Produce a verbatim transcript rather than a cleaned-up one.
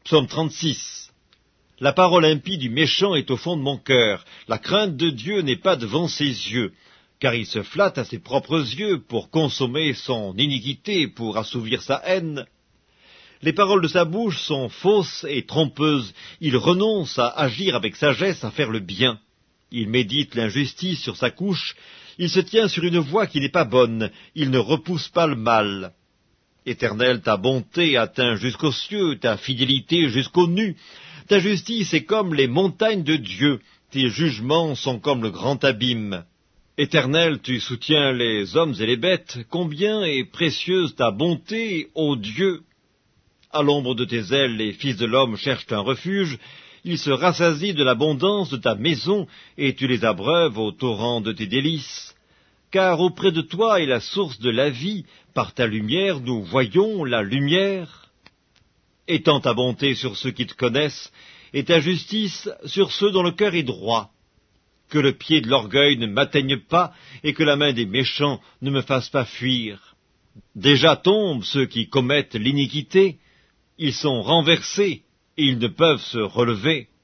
Psaume trente-six. La parole impie du méchant est au fond de mon cœur. La crainte de Dieu n'est pas devant ses yeux, car il se flatte à ses propres yeux pour consommer son iniquité, pour assouvir sa haine. Les paroles de sa bouche sont fausses et trompeuses. Il renonce à agir avec sagesse, à faire le bien. Il médite l'injustice sur sa couche. Il se tient sur une voie qui n'est pas bonne. Il ne repousse pas le mal. Éternel, ta bonté atteint jusqu'aux cieux, ta fidélité jusqu'aux nues. Ta justice est comme les montagnes de Dieu, tes jugements sont comme le grand abîme. Éternel, tu soutiens les hommes et les bêtes, combien est précieuse ta bonté, ô Dieu! À l'ombre de tes ailes, les fils de l'homme cherchent un refuge, ils se rassasient de l'abondance de ta maison, et tu les abreuves au torrent de tes délices. Car auprès de toi est la source de la vie, par ta lumière nous voyons la lumière. Étends ta bonté sur ceux qui te connaissent, et ta justice sur ceux dont le cœur est droit. Que le pied de l'orgueil ne m'atteigne pas, et que la main des méchants ne me fasse pas fuir. Déjà tombent ceux qui commettent l'iniquité, ils sont renversés, et ils ne peuvent se relever.